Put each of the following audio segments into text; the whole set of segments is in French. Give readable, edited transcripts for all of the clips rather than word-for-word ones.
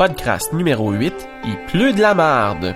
podcast numéro 8, il pleut de la marde.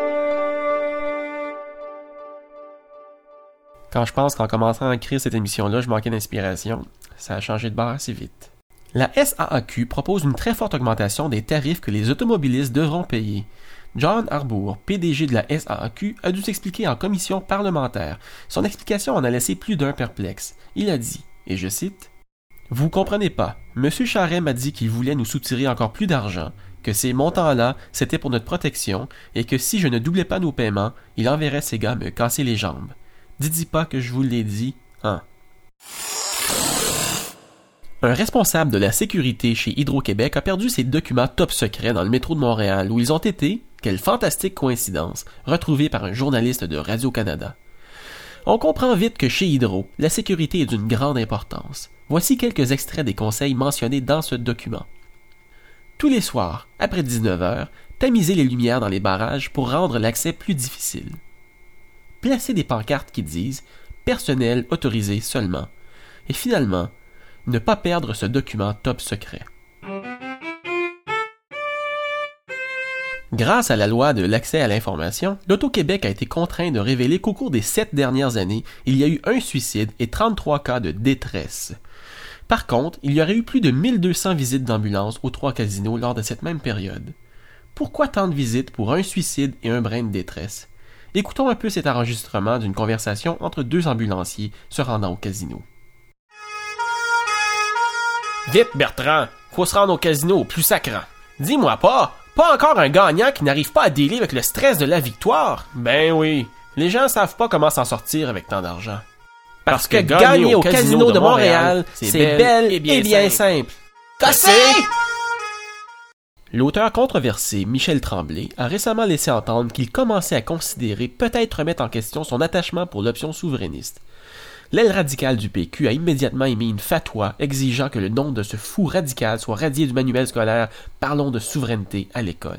Quand je pense qu'en commençant à écrire cette émission-là, je manquais d'inspiration, ça a changé de bord assez vite. La SAAQ propose une très forte augmentation des tarifs que les automobilistes devront payer. John Harbour, PDG de la SAAQ, a dû s'expliquer en commission parlementaire. Son explication en a laissé plus d'un perplexe. Il a dit, et je cite, « Vous comprenez pas, M. Charest m'a dit qu'il voulait nous soutirer encore plus d'argent, que ces montants-là, c'était pour notre protection, et que si je ne doublais pas nos paiements, il enverrait ces gars me casser les jambes. Dis pas que je vous l'ai dit, hein? » Un responsable de la sécurité chez Hydro-Québec a perdu ses documents top secrets dans le métro de Montréal où ils ont été, quelle fantastique coïncidence, retrouvés par un journaliste de Radio-Canada. On comprend vite que chez Hydro, la sécurité est d'une grande importance. Voici quelques extraits des conseils mentionnés dans ce document. Tous les soirs, après 19h, tamisez les lumières dans les barrages pour rendre l'accès plus difficile. Placez des pancartes qui disent « Personnel autorisé seulement ». Et finalement, ne pas perdre ce document top secret. Grâce à la loi de l'accès à l'information, l'Auto-Québec a été contraint de révéler qu'au cours des 7 dernières années, il y a eu un suicide et 33 cas de détresse. Par contre, il y aurait eu plus de 1200 visites d'ambulance aux 3 casinos lors de cette même période. Pourquoi tant de visites pour un suicide et un brin de détresse? Écoutons un peu cet enregistrement d'une conversation entre 2 ambulanciers se rendant au casino. Vite, Bertrand! Faut se rendre au casino au plus sacrant. Dis-moi pas encore un gagnant qui n'arrive pas à dealer avec le stress de la victoire? Ben oui, les gens savent pas comment s'en sortir avec tant d'argent. Parce que gagner au casino de Montréal, c'est belle et bien simple. Cassé! L'auteur controversé Michel Tremblay a récemment laissé entendre qu'il commençait à considérer peut-être remettre en question son attachement pour l'option souverainiste. L'aile radicale du PQ a immédiatement émis une fatwa exigeant que le nom de ce fou radical soit radié du manuel scolaire « Parlons de souveraineté à l'école ».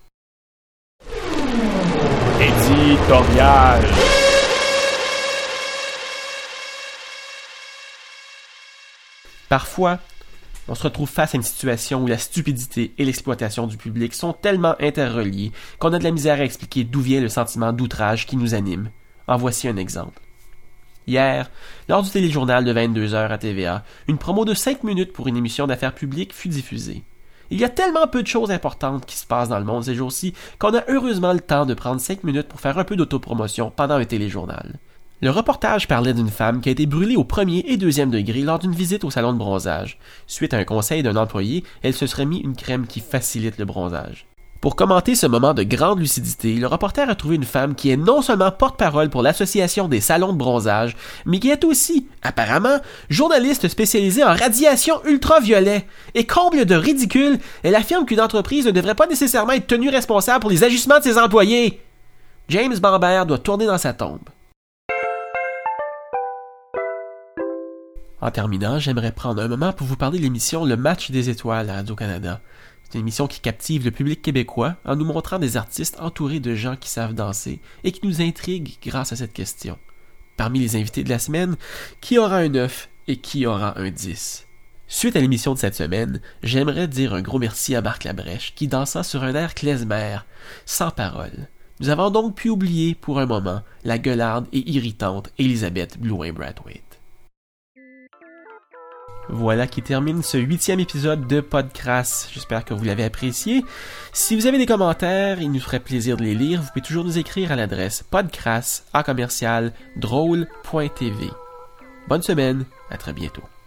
Éditorial. Parfois, on se retrouve face à une situation où la stupidité et l'exploitation du public sont tellement interreliés qu'on a de la misère à expliquer d'où vient le sentiment d'outrage qui nous anime. En voici un exemple. Hier, lors du téléjournal de 22h à TVA, une promo de 5 minutes pour une émission d'affaires publiques fut diffusée. Il y a tellement peu de choses importantes qui se passent dans le monde ces jours-ci qu'on a heureusement le temps de prendre 5 minutes pour faire un peu d'autopromotion pendant un téléjournal. Le reportage parlait d'une femme qui a été brûlée au 1er et 2e degré lors d'une visite au salon de bronzage. Suite à un conseil d'un employé, elle se serait mis une crème qui facilite le bronzage. Pour commenter ce moment de grande lucidité, le reporter a trouvé une femme qui est non seulement porte-parole pour l'Association des salons de bronzage, mais qui est aussi, apparemment, journaliste spécialisée en radiation ultraviolet. Et comble de ridicule, elle affirme qu'une entreprise ne devrait pas nécessairement être tenue responsable pour les agissements de ses employés. James Bamber doit tourner dans sa tombe. En terminant, j'aimerais prendre un moment pour vous parler de l'émission Le Match des étoiles à Radio-Canada. C'est une émission qui captive le public québécois en nous montrant des artistes entourés de gens qui savent danser et qui nous intriguent grâce à cette question. Parmi les invités de la semaine, qui aura un 9 et qui aura un 10? Suite à l'émission de cette semaine, j'aimerais dire un gros merci à Marc Labrèche qui dansa sur un air klezmer, sans parole. Nous avons donc pu oublier pour un moment la gueularde et irritante Elisabeth Blouin-Brathwaite. Voilà qui termine ce 8e épisode de Podcrass. J'espère que vous l'avez apprécié. Si vous avez des commentaires, il nous ferait plaisir de les lire. Vous pouvez toujours nous écrire à l'adresse podcrass@drôle.tv. Bonne semaine, à très bientôt.